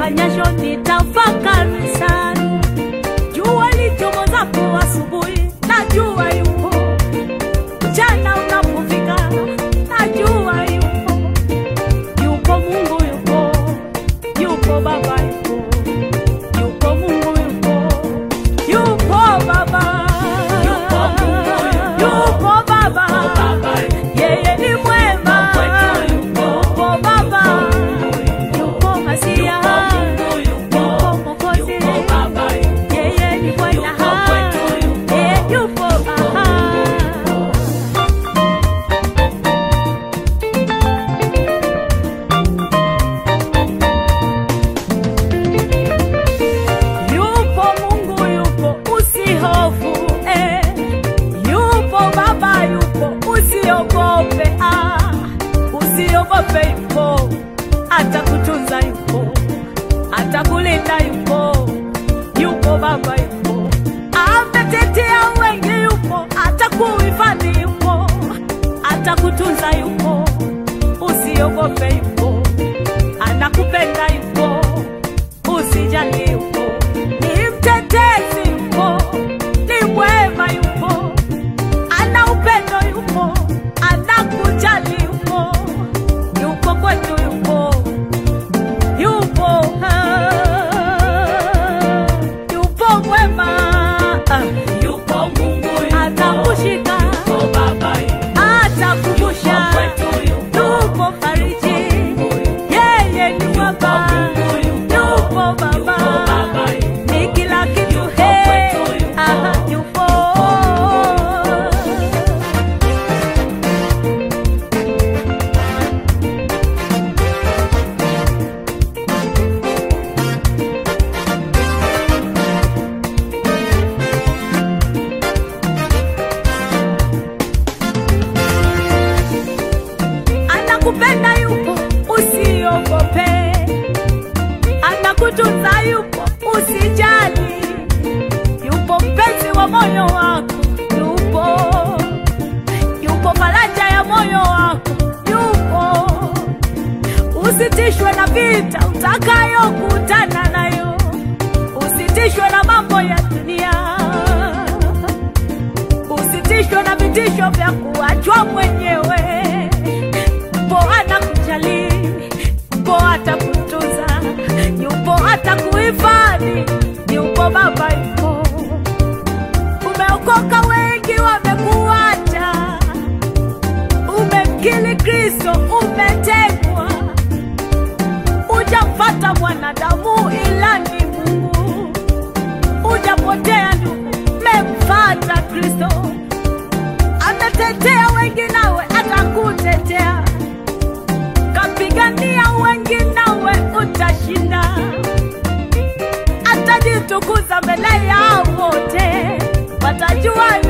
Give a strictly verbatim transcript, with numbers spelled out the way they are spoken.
nifanyasho nitafakari sana. Jua lichomozapo asubuhi, najua yupo. Mchana unapofika, najua yupo. Yupo Mungu yupo, yupo Baba yupo, yupo Mungu yupo, yupo Baba, yupo Mungu yupo, yupo Baba, yeye ni mwema, yupo Baba, yupo Masia, yupo Mwokozi, yeye ni Bwana, yeye yupo Baba. Yupo Mungu yupo, usihofu eh. Yupo Baba yupo, usiogope ah. Usiogope yupo, atakutunza yupo, atakulinda yupo. Yupo Baba yupo, ametetea wengi yupo, atakuhifadhi yupo, atakutunza yupo. Usiogope yupo, anakupenda yupo, usijali yupo. Ni mtetezi yupo, ni mwema yupo, ana upendo yupo, anakujali yupo. Yupo kwetu yupo, yupo ah, yupo mwema ah. Yupo Mungu yupo, atakushika, yupo Baba yupo, atakumbusha, yupo fariji, yeye ni Baba, yupo Baba, ni kila kitu he aha, yupo. Anakupenda yupo, usiogope. Anakutunza yupo, usijali. Yupo mpenzi wa moyo wako, yupo. Yupo faraja ya moyo wako, yupo. Usitishwe na vita utakayokutana nayo, usitishwe na mambo ya dunia, usitishwe na vitisho vya kuachwa mwenyewe. Yupo anakujali, yupo atakutunza, yupo atakuhifadhi, yupo Baba yupo. Umeokoka, wengi wamekuacha, umemkiri Kristo, umetekwa. Ujamfuata mwanadamu ila ni Mungu, ujapotea ndugu, umemfuata Kristo. Ametetea wengi, nawe atakutetea. Kapigania wengi, nawe utashinda. Atajitukuza mbele ya wote, watajua